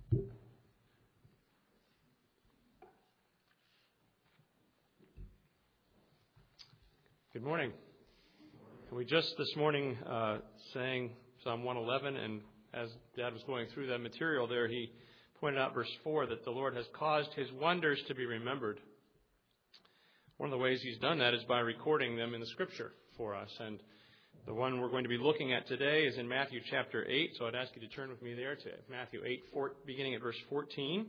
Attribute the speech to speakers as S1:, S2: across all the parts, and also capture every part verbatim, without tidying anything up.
S1: Good morning. We just this morning uh, sang Psalm one eleven, and as Dad was going through that material there, he pointed out verse four that the Lord has caused his wonders to be remembered. One of the ways he's done that is by recording them in the Scripture for us. And the one we're going to be looking at today is in Matthew chapter eight, so I'd ask you to turn with me there to Matthew eight, four, beginning at verse fourteen.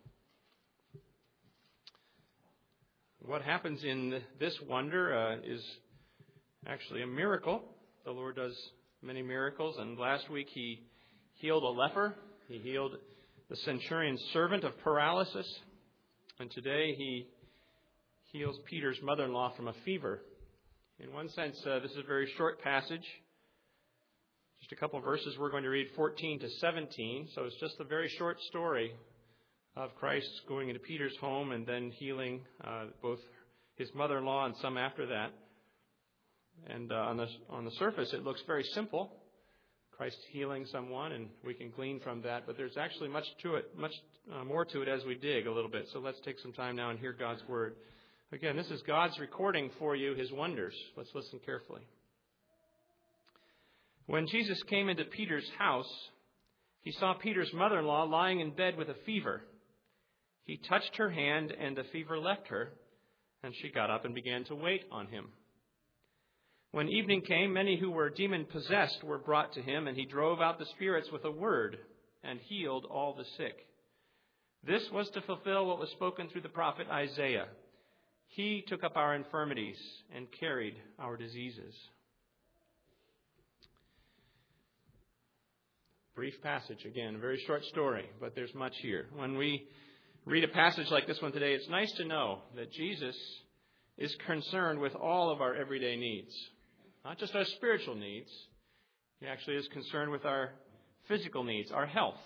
S1: What happens in this wonder uh, is actually a miracle. The Lord does many miracles, and last week he healed a leper. He healed the centurion's servant of paralysis, and today he heals Peter's mother-in-law from a fever. In one sense, uh, this is a very short passage. Just a couple of verses. We're going to read fourteen to seventeen, so it's just a very short story of Christ going into Peter's home and then healing uh, both his mother-in-law and some after that. And uh, on the on the surface, it looks very simple. Christ healing someone, and we can glean from that. But there's actually much to it, much uh, more to it as we dig a little bit. So let's take some time now and hear God's word. Again, this is God's recording for you his wonders. Let's listen carefully. When Jesus came into Peter's house, he saw Peter's mother-in-law lying in bed with a fever. He touched her hand, and the fever left her, and she got up and began to wait on him. When evening came, many who were demon-possessed were brought to him, and he drove out the spirits with a word and healed all the sick. This was to fulfill what was spoken through the prophet Isaiah. He took up our infirmities and carried our diseases. Brief passage, again, a very short story, but there's much here. When we read a passage like this one today, it's nice to know that Jesus is concerned with all of our everyday needs. Not just our spiritual needs. He actually is concerned with our physical needs, our health.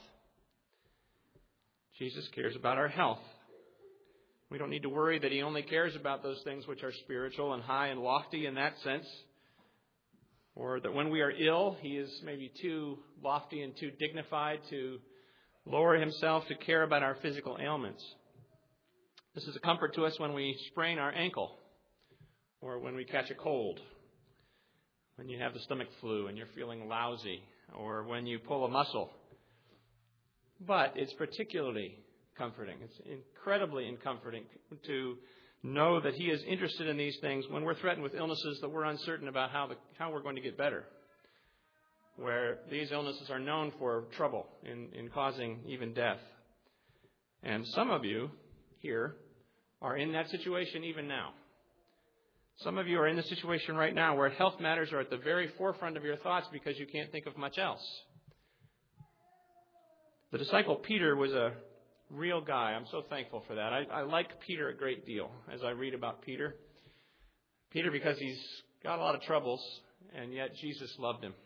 S1: Jesus cares about our health. We don't need to worry that he only cares about those things which are spiritual and high and lofty in that sense. Or that when we are ill, he is maybe too lofty and too dignified to lower himself to care about our physical ailments. This is a comfort to us when we sprain our ankle or when we catch a cold, when you have the stomach flu and you're feeling lousy, or when you pull a muscle. But it's particularly comforting. It's incredibly comforting to know that he is interested in these things when we're threatened with illnesses that we're uncertain about how the, how we're going to get better, where these illnesses are known for trouble in, in causing even death. And some of you here are in that situation even now. Some of you are in the situation right now where health matters are at the very forefront of your thoughts because you can't think of much else. The disciple Peter was a real guy. I'm so thankful for that. I, I like Peter a great deal as I read about Peter. Peter because he's got a lot of troubles, and yet Jesus loved him.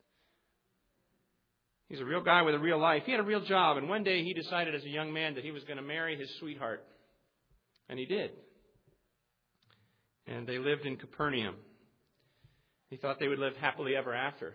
S1: He's a real guy with a real life. He had a real job, and one day he decided as a young man that he was going to marry his sweetheart. And he did. And they lived in Capernaum. He thought they would live happily ever after.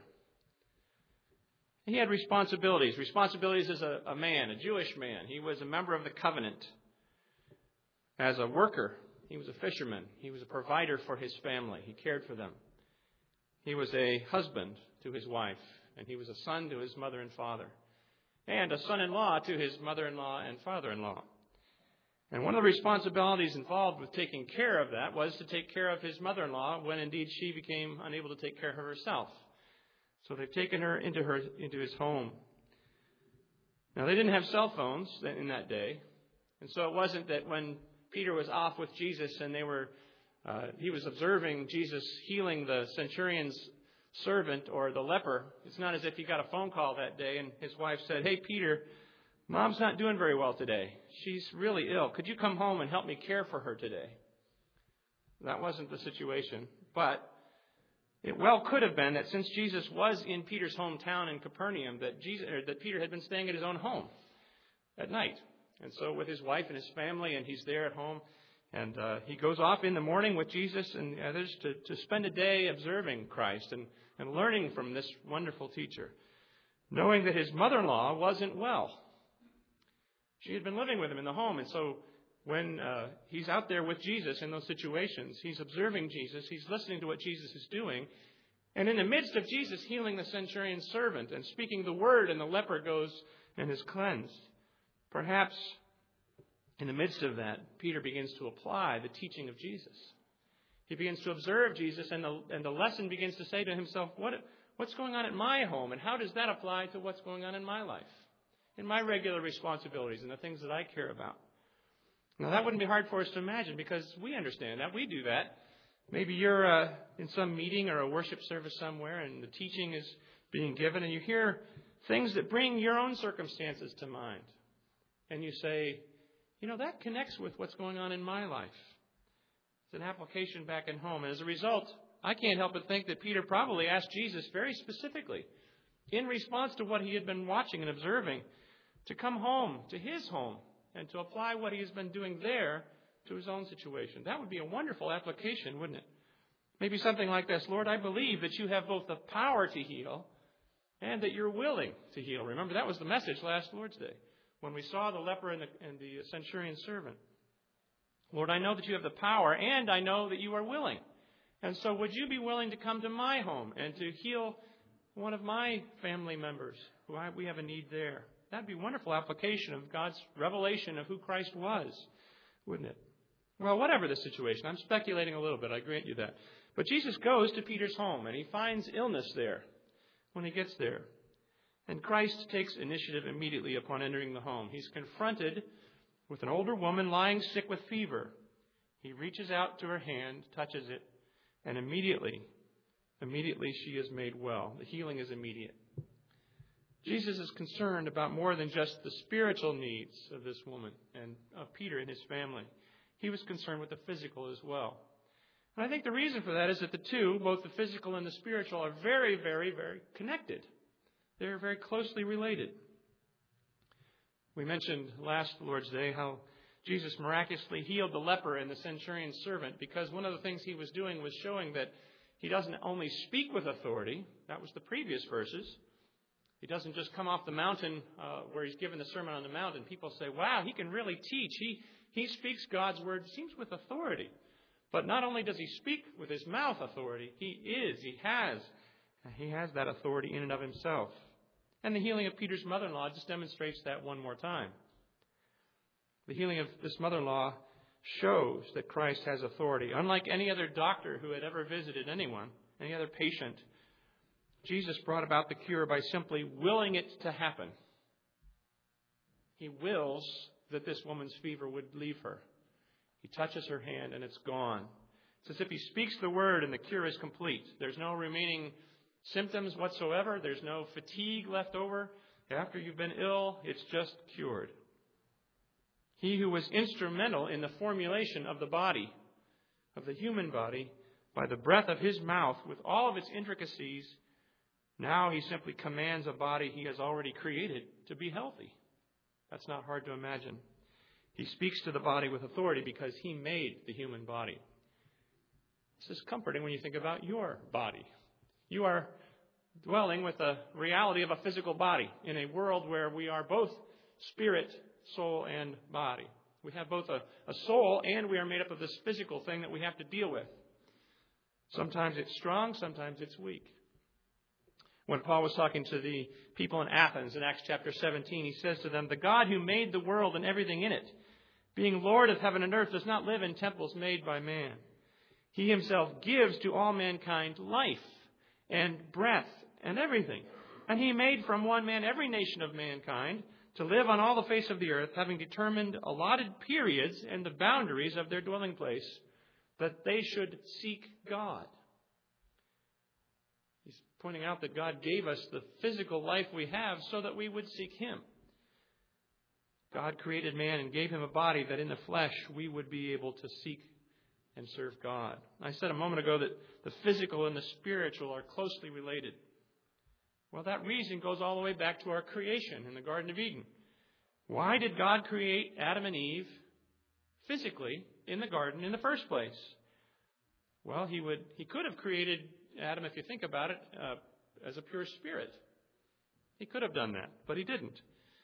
S1: He had responsibilities. Responsibilities as a, a man, a Jewish man. He was a member of the covenant. As a worker, he was a fisherman. He was a provider for his family. He cared for them. He was a husband to his wife. And he was a son to his mother and father. And a son-in-law to his mother-in-law and father-in-law. And one of the responsibilities involved with taking care of that was to take care of his mother-in-law when indeed she became unable to take care of herself. So they've taken her into her into his home. Now they didn't have cell phones in that day. And so it wasn't that when Peter was off with Jesus and they were uh, he was observing Jesus healing the centurion's servant or the leper. It's not as if he got a phone call that day and his wife said, "Hey, Peter, Mom's not doing very well today. She's really ill. Could you come home and help me care for her today?" That wasn't the situation. But it well could have been that since Jesus was in Peter's hometown in Capernaum, that Jesus, or that Peter had been staying at his own home at night. And so with his wife and his family, and he's there at home. And uh, he goes off in the morning with Jesus and others to, to spend a day observing Christ and, and learning from this wonderful teacher, knowing that his mother-in-law wasn't well. She had been living with him in the home, and so when uh, he's out there with Jesus in those situations, he's observing Jesus, he's listening to what Jesus is doing, and in the midst of Jesus healing the centurion's servant and speaking the word, and the leper goes and is cleansed, perhaps in the midst of that, Peter begins to apply the teaching of Jesus. He begins to observe Jesus, and the, and the lesson begins to say to himself, what, what's going on at my home, and how does that apply to what's going on in my life, in my regular responsibilities and the things that I care about? Now, that wouldn't be hard for us to imagine, because we understand that. We do that. Maybe you're uh, in some meeting or a worship service somewhere, and the teaching is being given, and you hear things that bring your own circumstances to mind. And you say, you know, that connects with what's going on in my life. It's an application back at home. And as a result, I can't help but think that Peter probably asked Jesus very specifically, in response to what he had been watching and observing, to come home to his home and to apply what he has been doing there to his own situation. That would be a wonderful application, wouldn't it? Maybe something like this: Lord, I believe that you have both the power to heal and that you're willing to heal. Remember, that was the message last Lord's Day when we saw the leper and the, and the centurion's servant. Lord, I know that you have the power, and I know that you are willing. And so would you be willing to come to my home and to heal one of my family members who I, we have a need there? That would be a wonderful application of God's revelation of who Christ was, wouldn't it? Well, whatever the situation, I'm speculating a little bit, I grant you that. But Jesus goes to Peter's home, and he finds illness there when he gets there. And Christ takes initiative immediately upon entering the home. He's confronted with an older woman lying sick with fever. He reaches out to her hand, touches it, and immediately, immediately she is made well. The healing is immediate. Jesus is concerned about more than just the spiritual needs of this woman and of Peter and his family. He was concerned with the physical as well. And I think the reason for that is that the two, both the physical and the spiritual, are very, very, very connected. They're very closely related. We mentioned last Lord's Day how Jesus miraculously healed the leper and the centurion's servant, because one of the things he was doing was showing that he doesn't only speak with authority. That was the previous verses. He doesn't just come off the mountain uh, where he's given the Sermon on the Mount and people say, wow, he can really teach. He, he speaks God's word, it seems, with authority. But not only does he speak with his mouth authority, he is, he has, he has that authority in and of himself. And the healing of Peter's mother-in-law just demonstrates that one more time. The healing of this mother-in-law shows that Christ has authority. Unlike any other doctor who had ever visited anyone, any other patient, Jesus brought about the cure by simply willing it to happen. He wills that this woman's fever would leave her. He touches her hand and it's gone. It's as if he speaks the word and the cure is complete. There's no remaining symptoms whatsoever. There's no fatigue left over. After you've been ill, it's just cured. He who was instrumental in the formulation of the body, of the human body, by the breath of his mouth with all of its intricacies, now he simply commands a body he has already created to be healthy. That's not hard to imagine. He speaks to the body with authority because he made the human body. This is comforting when you think about your body. You are dwelling with the reality of a physical body in a world where we are both spirit, soul, and body. We have both a, a soul and we are made up of this physical thing that we have to deal with. Sometimes it's strong, sometimes it's weak. When Paul was talking to the people in Athens in Acts chapter seventeen, he says to them, "The God who made the world and everything in it, being Lord of heaven and earth, does not live in temples made by man. He himself gives to all mankind life and breath and everything. And he made from one man every nation of mankind to live on all the face of the earth, having determined allotted periods and the boundaries of their dwelling place, that they should seek God." He's pointing out that God gave us the physical life we have so that we would seek him. God created man and gave him a body that in the flesh we would be able to seek and serve God. I said a moment ago that the physical and the spiritual are closely related. Well, that reason goes all the way back to our creation in the Garden of Eden. Why did God create Adam and Eve physically in the garden in the first place? Well, he would he could have created Adam, if you think about it, uh, as a pure spirit. He could have done that, but he didn't.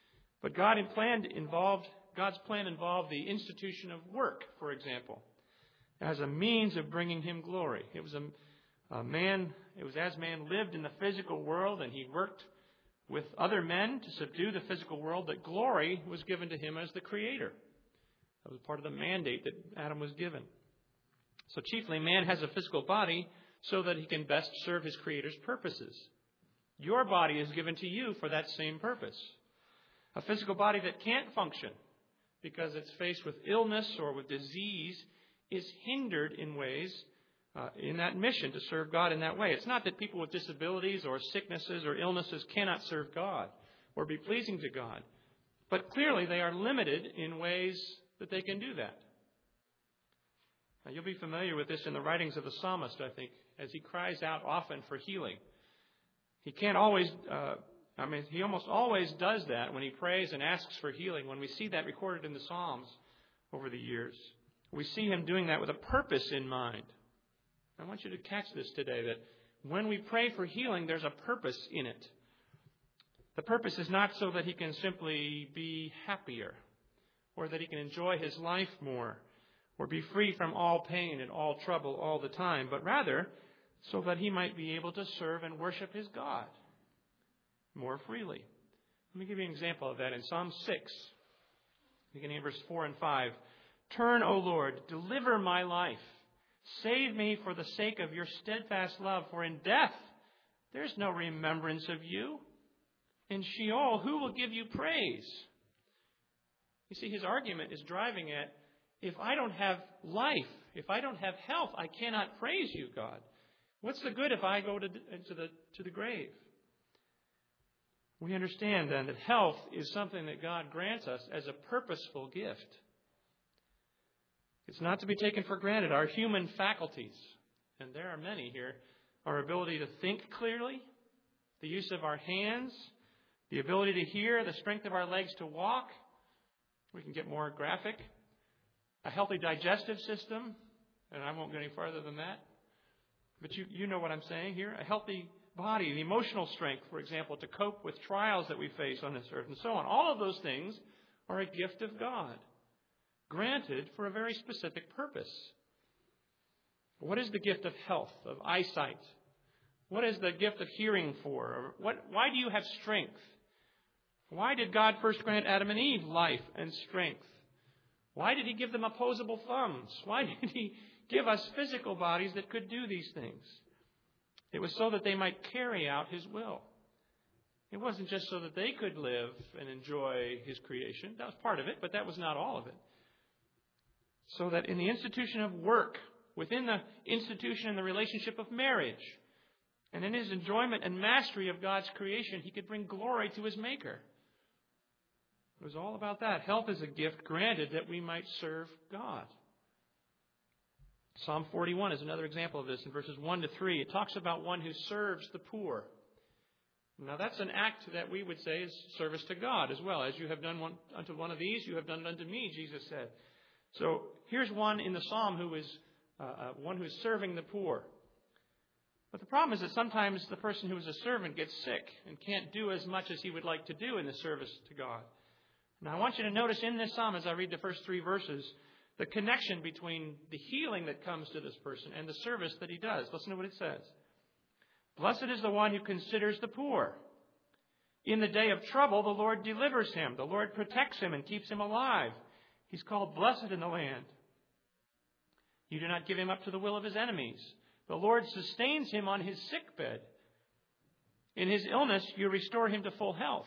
S1: But God planned involved, God's plan involved the institution of work, for example, as a means of bringing Him glory. It was a, a man, it was as man lived in the physical world and he worked with other men to subdue the physical world that glory was given to him as the Creator. That was part of the mandate that Adam was given. So chiefly, man has a physical body so that he can best serve his Creator's purposes. Your body is given to you for that same purpose. A physical body that can't function because it's faced with illness or with disease is hindered in ways uh, in that mission to serve God in that way. It's not that people with disabilities or sicknesses or illnesses cannot serve God or be pleasing to God. But clearly they are limited in ways that they can do that. Now, you'll be familiar with this in the writings of the psalmist, I think, as he cries out often for healing. He can't always... Uh, I mean, he almost always does that when he prays and asks for healing. When we see that recorded in the Psalms over the years, we see him doing that with a purpose in mind. I want you to catch this today, that when we pray for healing, there's a purpose in it. The purpose is not so that he can simply be happier, or that he can enjoy his life more, or be free from all pain and all trouble all the time, but rather so that he might be able to serve and worship his God more freely. Let me give you an example of that in Psalm six, beginning in verse four and five. Turn, O Lord, deliver my life. Save me for the sake of your steadfast love, for in death there's no remembrance of you. In Sheol, who will give you praise? You see, his argument is driving at, if I don't have life, if I don't have health, I cannot praise you, God. What's the good if I go to, to the to the grave? We understand then that health is something that God grants us as a purposeful gift. It's not to be taken for granted. Our human faculties, and there are many here, our ability to think clearly, the use of our hands, the ability to hear, the strength of our legs to walk. We can get more graphic. A healthy digestive system, and I won't go any farther than that. But you, you know what I'm saying here. A healthy body, the emotional strength, for example, to cope with trials that we face on this earth and so on. All of those things are a gift of God, granted for a very specific purpose. What is the gift of health, of eyesight? What is the gift of hearing for? What, why do you have strength? Why did God first grant Adam and Eve life and strength? Why did He give them opposable thumbs? Why did He give us physical bodies that could do these things? It was so that they might carry out His will. It wasn't just so that they could live and enjoy His creation. That was part of it, but that was not all of it. So that in the institution of work, within the institution and the relationship of marriage, and in His enjoyment and mastery of God's creation, He could bring glory to His Maker. It was all about that. Health is a gift granted that we might serve God. Psalm forty-one is another example of this. In verses one to three, it talks about one who serves the poor. Now that's an act that we would say is service to God as well. As you have done one, unto one of these, you have done it unto me, Jesus said. So here's one in the psalm who is uh, uh, one who is serving the poor. But the problem is that sometimes the person who is a servant gets sick and can't do as much as he would like to do in the service to God. Now I want you to notice in this psalm, as I read the first three verses, the connection between the healing that comes to this person and the service that he does. Listen to what it says. Blessed is the one who considers the poor. In the day of trouble, the Lord delivers him. The Lord protects him and keeps him alive. He's called blessed in the land. You do not give him up to the will of his enemies. The Lord sustains him on his sickbed. In his illness, you restore him to full health.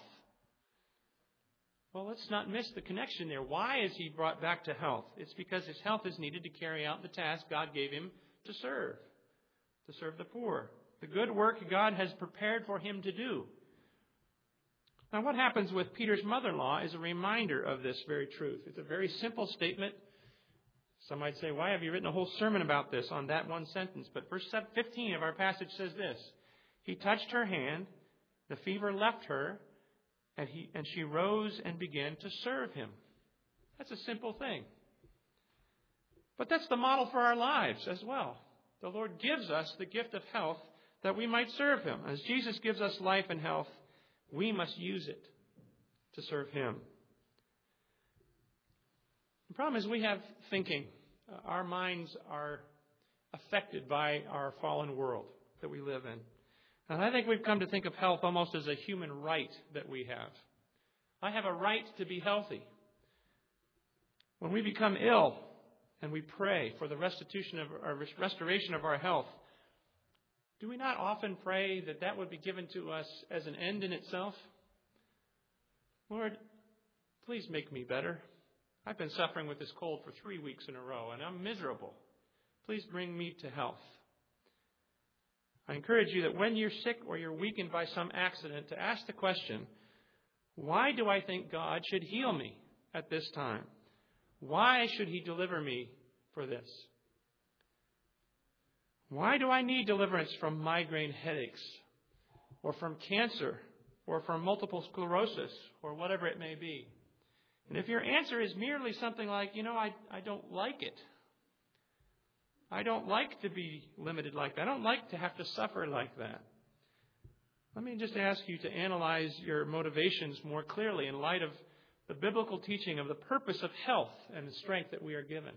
S1: Well, let's not miss the connection there. Why is he brought back to health? It's because his health is needed to carry out the task God gave him to serve, to serve the poor. The good work God has prepared for him to do. Now, what happens with Peter's mother-in-law is a reminder of this very truth. It's a very simple statement. Some might say, why have you written a whole sermon about this on that one sentence? But verse fifteen of our passage says this. He touched her hand, the fever left her, and he and she rose and began to serve him. That's a simple thing. But that's the model for our lives as well. The Lord gives us the gift of health that we might serve Him. As Jesus gives us life and health, we must use it to serve Him. The problem is we have thinking. Uh, our minds are affected by our fallen world that we live in. And I think we've come to think of health almost as a human right that we have. I have a right to be healthy. When we become ill and we pray for the restitution of our restoration of our health, do we not often pray that that would be given to us as an end in itself? Lord, please make me better. I've been suffering with this cold for three weeks in a row, and I'm miserable. Please bring me to health. I encourage you that when you're sick or you're weakened by some accident, to ask the question, why do I think God should heal me at this time? Why should He deliver me for this? Why do I need deliverance from migraine headaches, or from cancer, or from multiple sclerosis, or whatever it may be? And if your answer is merely something like, you know, I, I don't like it. I don't like to be limited like that. I don't like to have to suffer like that. Let me just ask you to analyze your motivations more clearly in light of the biblical teaching of the purpose of health and the strength that we are given.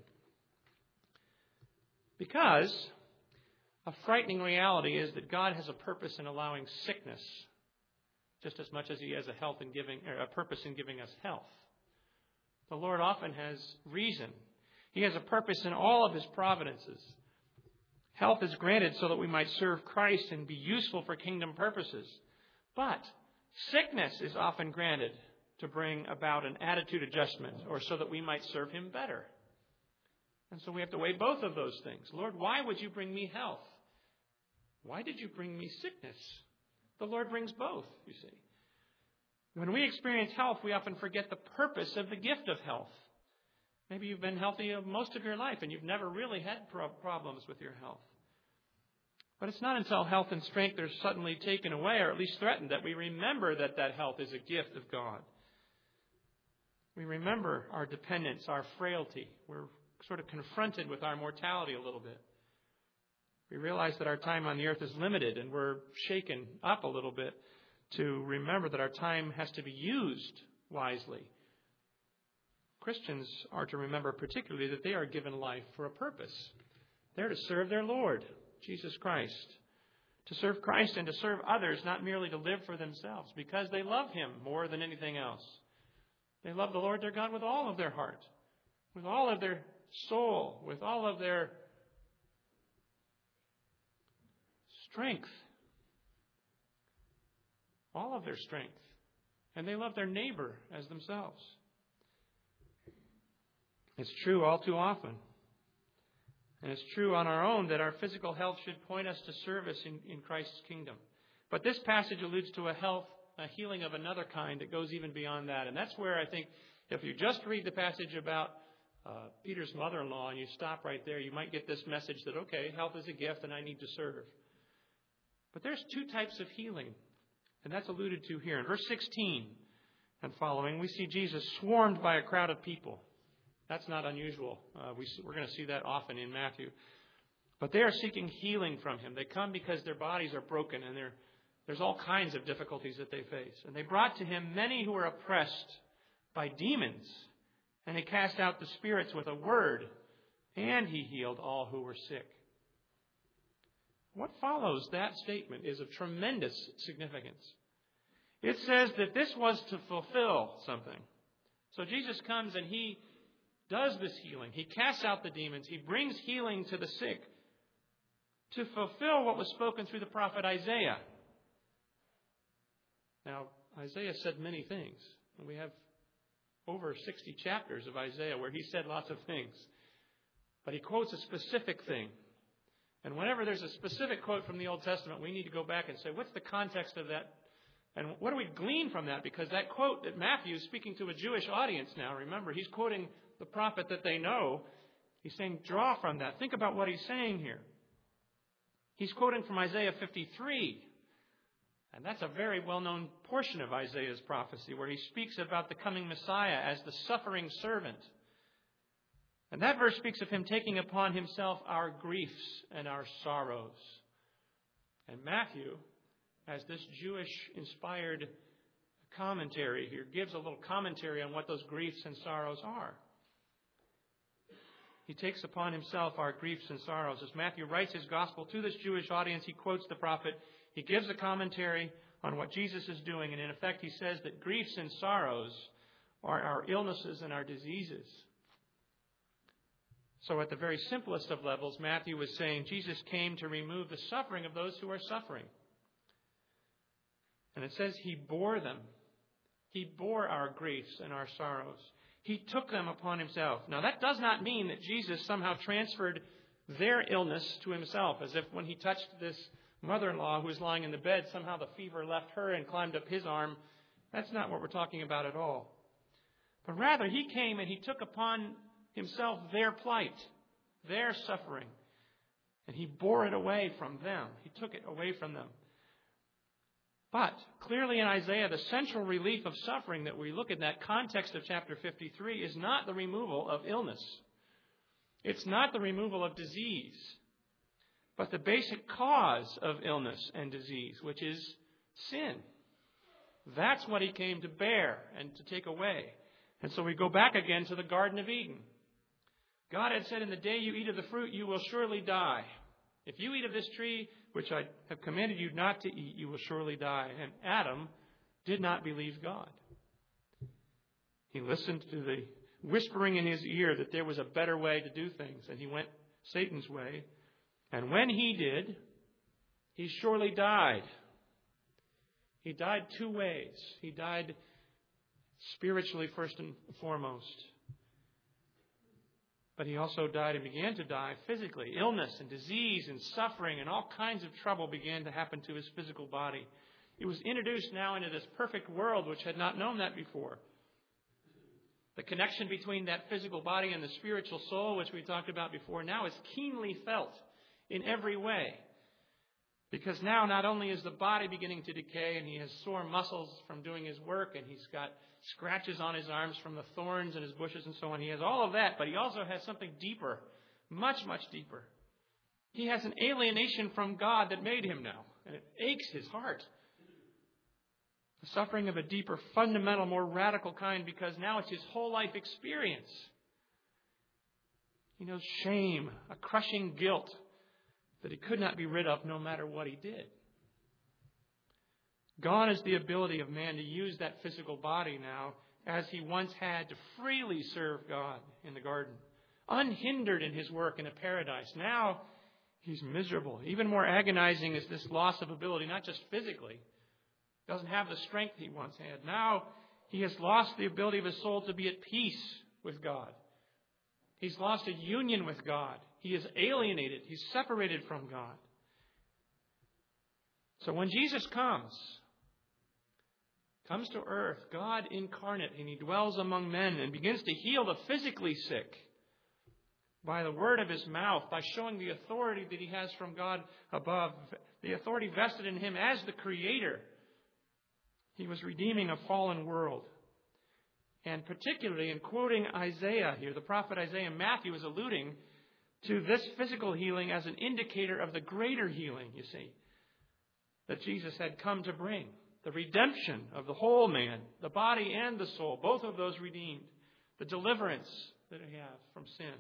S1: Because a frightening reality is that God has a purpose in allowing sickness just as much as He has a health in giving, or a purpose in giving us health. The Lord often has reason. He has a purpose in all of His providences. Health is granted so that we might serve Christ and be useful for kingdom purposes. But sickness is often granted to bring about an attitude adjustment, or so that we might serve Him better. And so we have to weigh both of those things. Lord, why would you bring me health? Why did you bring me sickness? The Lord brings both, you see. When we experience health, we often forget the purpose of the gift of health. Maybe you've been healthy most of your life and you've never really had pro- problems with your health. But it's not until health and strength are suddenly taken away, or at least threatened, that we remember that that health is a gift of God. We remember our dependence, our frailty. We're sort of confronted with our mortality a little bit. We realize that our time on the earth is limited, and we're shaken up a little bit to remember that our time has to be used wisely. Christians are to remember particularly that they are given life for a purpose. They're to serve their Lord, Jesus Christ. To serve Christ and to serve others, not merely to live for themselves, because they love Him more than anything else. They love the Lord their God with all of their heart, with all of their soul, with all of their strength. All of their strength. And they love their neighbor as themselves. It's true all too often. And it's true on our own that our physical health should point us to service in, in Christ's kingdom. But this passage alludes to a health, a healing of another kind that goes even beyond that. And that's where I think if you just read the passage about uh, Peter's mother-in-law and you stop right there, you might get this message that, okay, health is a gift and I need to serve. But there's two types of healing. And that's alluded to here. In verse sixteen and following, we see Jesus swarmed by a crowd of people. That's not unusual. Uh, we, we're going to see that often in Matthew. But they are seeking healing from Him. They come because their bodies are broken and there's all kinds of difficulties that they face. And they brought to Him many who were oppressed by demons. And He cast out the spirits with a word. And He healed all who were sick. What follows that statement is of tremendous significance. It says that this was to fulfill something. So Jesus comes and He does this healing. He casts out the demons. He brings healing to the sick to fulfill what was spoken through the prophet Isaiah. Now, Isaiah said many things. And we have over sixty chapters of Isaiah where he said lots of things. But he quotes a specific thing. And whenever there's a specific quote from the Old Testament, we need to go back and say, what's the context of that? And what do we glean from that? Because that quote that Matthew is speaking to a Jewish audience now, remember, he's quoting the prophet that they know. He's saying, draw from that. Think about what he's saying here. He's quoting from Isaiah fifty-three. And that's a very well-known portion of Isaiah's prophecy where he speaks about the coming Messiah as the suffering servant. And that verse speaks of Him taking upon Himself our griefs and our sorrows. And Matthew, as this Jewish-inspired commentary here, gives a little commentary on what those griefs and sorrows are. He takes upon himself our griefs and sorrows. As Matthew writes his gospel to this Jewish audience, he quotes the prophet. He gives a commentary on what Jesus is doing. And in effect, he says that griefs and sorrows are our illnesses and our diseases. So at the very simplest of levels, Matthew was saying Jesus came to remove the suffering of those who are suffering. And it says he bore them. He bore our griefs and our sorrows. He took them upon himself. Now, that does not mean that Jesus somehow transferred their illness to himself, as if when he touched this mother-in-law who was lying in the bed, somehow the fever left her and climbed up his arm. That's not what we're talking about at all. But rather, he came and he took upon himself their plight, their suffering, and he bore it away from them. He took it away from them. But clearly in Isaiah, the central relief of suffering that we look at in that context of chapter fifty-three is not the removal of illness. It's not the removal of disease, but the basic cause of illness and disease, which is sin. That's what he came to bear and to take away. And so we go back again to the Garden of Eden. God had said, in the day you eat of the fruit, you will surely die. If you eat of this tree, which I have commanded you not to eat, you will surely die. And Adam did not believe God. He listened to the whispering in his ear that there was a better way to do things, and he went Satan's way. And when he did, he surely died. He died two ways. He died spiritually first and foremost. But he also died and began to die physically. Illness and disease and suffering and all kinds of trouble began to happen to his physical body. He was introduced now into this perfect world which had not known that before. The connection between that physical body and the spiritual soul, which we talked about before, now is keenly felt in every way. Because now not only is the body beginning to decay and he has sore muscles from doing his work and he's got scratches on his arms from the thorns and his bushes and so on. He has all of that, but he also has something deeper, much, much deeper. He has an alienation from God that made him now, and it aches his heart. The suffering of a deeper, fundamental, more radical kind, because now it's his whole life experience. He knows shame, a crushing guilt that he could not be rid of no matter what he did. Gone is the ability of man to use that physical body now as he once had to freely serve God in the garden, unhindered in his work in a paradise. Now he's miserable. Even more agonizing is this loss of ability, not just physically. He doesn't have the strength he once had. Now he has lost the ability of his soul to be at peace with God. He's lost a union with God. He is alienated. He's separated from God. So when Jesus comes, comes to earth, God incarnate, and he dwells among men and begins to heal the physically sick by the word of his mouth, by showing the authority that he has from God above, the authority vested in him as the Creator. He was redeeming a fallen world. And particularly in quoting Isaiah here, the prophet Isaiah, Matthew is alluding to this physical healing as an indicator of the greater healing, you see, that Jesus had come to bring. The redemption of the whole man, the body and the soul, both of those redeemed. The deliverance that we have from sin.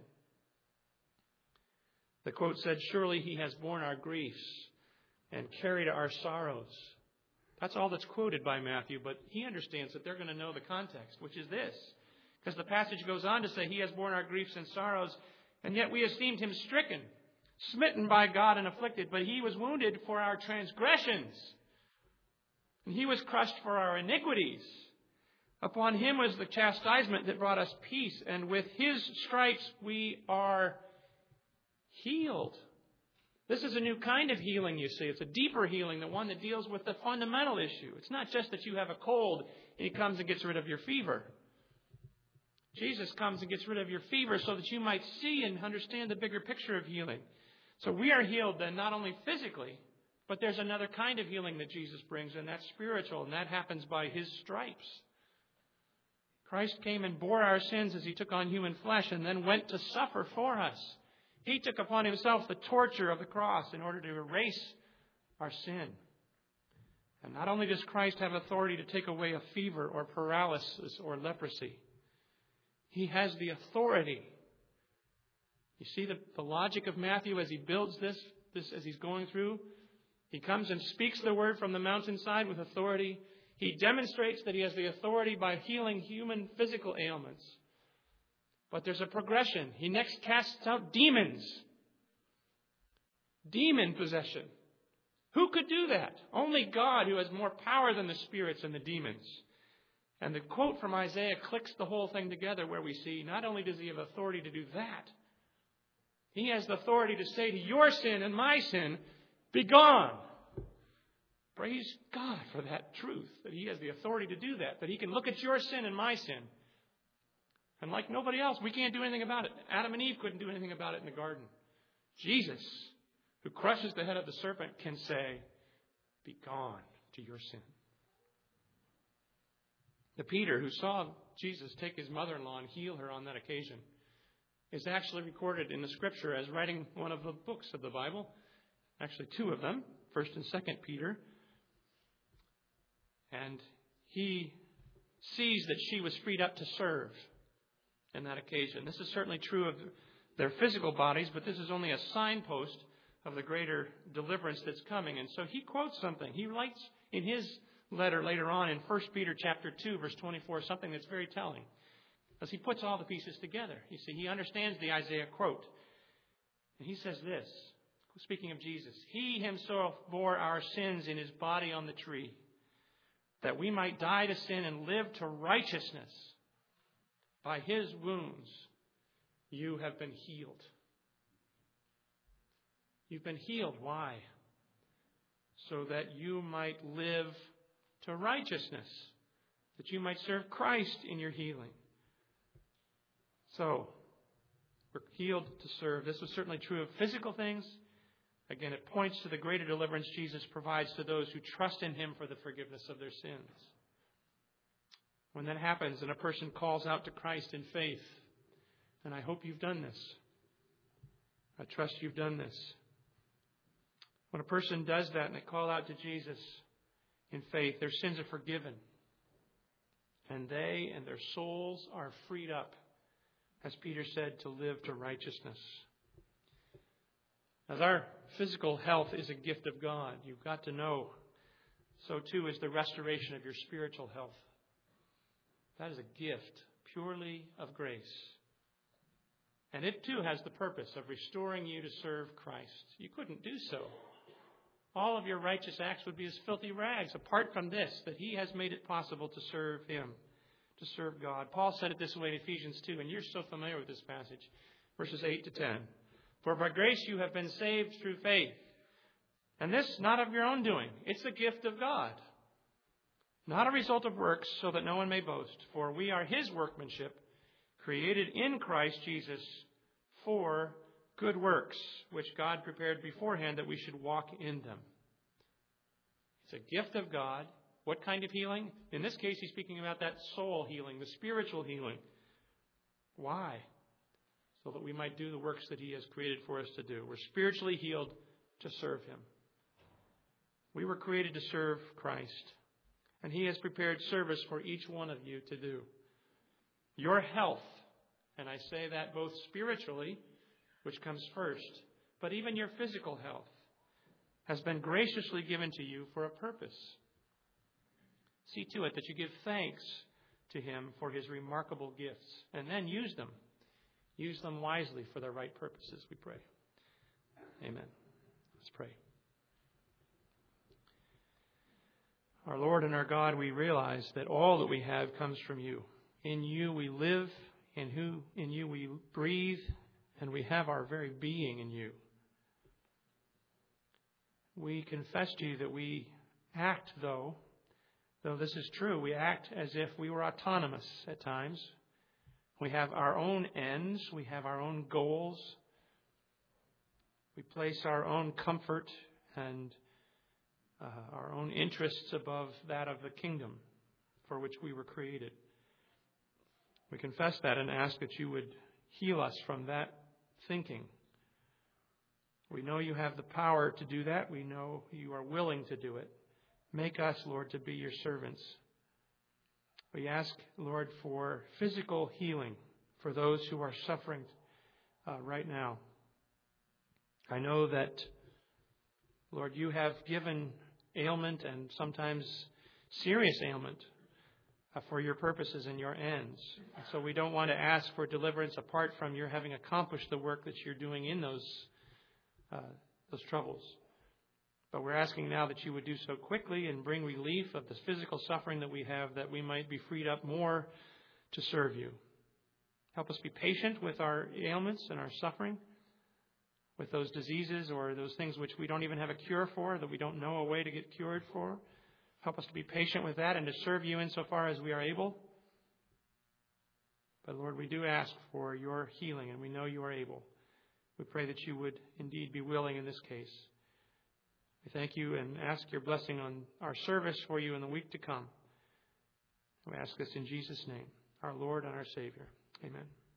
S1: The quote said, surely he has borne our griefs and carried our sorrows. That's all that's quoted by Matthew, but he understands that they're going to know the context, which is this. Because the passage goes on to say, he has borne our griefs and sorrows, and yet we esteemed him stricken, smitten by God and afflicted, but he was wounded for our transgressions. And he was crushed for our iniquities. Upon him was the chastisement that brought us peace, and with his stripes we are healed. This is a new kind of healing, you see. It's a deeper healing, the one that deals with the fundamental issue. It's not just that you have a cold and he comes and gets rid of your fever. Jesus comes and gets rid of your fever so that you might see and understand the bigger picture of healing. So we are healed then not only physically, but there's another kind of healing that Jesus brings, and that's spiritual, and that happens by his stripes. Christ came and bore our sins as he took on human flesh and then went to suffer for us. He took upon himself the torture of the cross in order to erase our sin. And not only does Christ have authority to take away a fever or paralysis or leprosy, He has the authority. You see the, the logic of Matthew as he builds this, this, as he's going through? He comes and speaks the word from the mountainside with authority. He demonstrates that he has the authority by healing human physical ailments. But there's a progression. He next casts out demons. Demon possession. Who could do that? Only God, who has more power than the spirits and the demons. And the quote from Isaiah clicks the whole thing together, where we see not only does he have authority to do that, he has the authority to say to your sin and my sin, be gone. Praise God for that truth, that he has the authority to do that, that he can look at your sin and my sin. And like nobody else, we can't do anything about it. Adam and Eve couldn't do anything about it in the garden. Jesus, who crushes the head of the serpent, can say, be gone to your sin. The Peter who saw Jesus take his mother-in-law and heal her on that occasion is actually recorded in the Scripture as writing one of the books of the Bible. Actually, two of them, First and Second Peter. And he sees that she was freed up to serve in that occasion. This is certainly true of their physical bodies, but this is only a signpost of the greater deliverance that's coming. And so he quotes something. He writes in his letter later on in First Peter chapter two, verse twenty-four, something that's very telling. As he puts all the pieces together. You see, he understands the Isaiah quote. And he says this, speaking of Jesus, He himself bore our sins in his body on the tree, that we might die to sin and live to righteousness. By his wounds you have been healed. You've been healed. Why? So that you might live to righteousness, that you might serve Christ in your healing. So, we're healed to serve. This was certainly true of physical things. Again, it points to the greater deliverance Jesus provides to those who trust in him for the forgiveness of their sins. When that happens and a person calls out to Christ in faith, and I hope you've done this. I trust you've done this. When a person does that and they call out to Jesus in faith, their sins are forgiven. And they and their souls are freed up, as Peter said, to live to righteousness. As our physical health is a gift of God, you've got to know, so too is the restoration of your spiritual health. That is a gift purely of grace. And it too has the purpose of restoring you to serve Christ. You couldn't do so. All of your righteous acts would be as filthy rags apart from this, that he has made it possible to serve him, to serve God. Paul said it this way in Ephesians two, and you're so familiar with this passage, verses eight to ten. For by grace you have been saved through faith. And this not of your own doing. It's a gift of God. Not a result of works, so that no one may boast. For we are his workmanship, created in Christ Jesus for good works, which God prepared beforehand that we should walk in them. It's a gift of God. What kind of healing? In this case, he's speaking about that soul healing, the spiritual healing. Why? So that we might do the works that he has created for us to do. We're spiritually healed to serve him. We were created to serve Christ. And he has prepared service for each one of you to do. Your health, and I say that both spiritually, which comes first, but even your physical health, has been graciously given to you for a purpose. See to it that you give thanks to him for his remarkable gifts, and then use them. Use them wisely for the right purposes, we pray. Amen. Let's pray. Our Lord and our God, we realize that all that we have comes from you. In you we live, in who in you we breathe, and we have our very being in you. We confess to you that we act, though, though this is true, we act as if we were autonomous at times. We have our own ends, we have our own goals. We place our own comfort and uh, our own interests above that of the kingdom for which we were created. We confess that and ask that you would heal us from that thinking. We know you have the power to do that. We know you are willing to do it.
S2: Make us, Lord, to be your servants. We ask, Lord, for physical healing for those who are suffering uh, right now. I know that, Lord, you have given ailment and sometimes serious ailment uh, for your purposes and your ends. And so we don't want to ask for deliverance apart from your having accomplished the work that you're doing in those uh, those troubles. But we're asking now that you would do so quickly and bring relief of the physical suffering that we have, that we might be freed up more to serve you. Help us be patient with our ailments and our suffering, with those diseases or those things which we don't even have a cure for, that we don't know a way to get cured for. Help us to be patient with that and to serve you insofar as we are able. But Lord, we do ask for your healing, and we know you are able. We pray that you would indeed be willing in this case. We thank you and ask your blessing on our service for you in the week to come. We ask this in Jesus' name, our Lord and our Savior. Amen.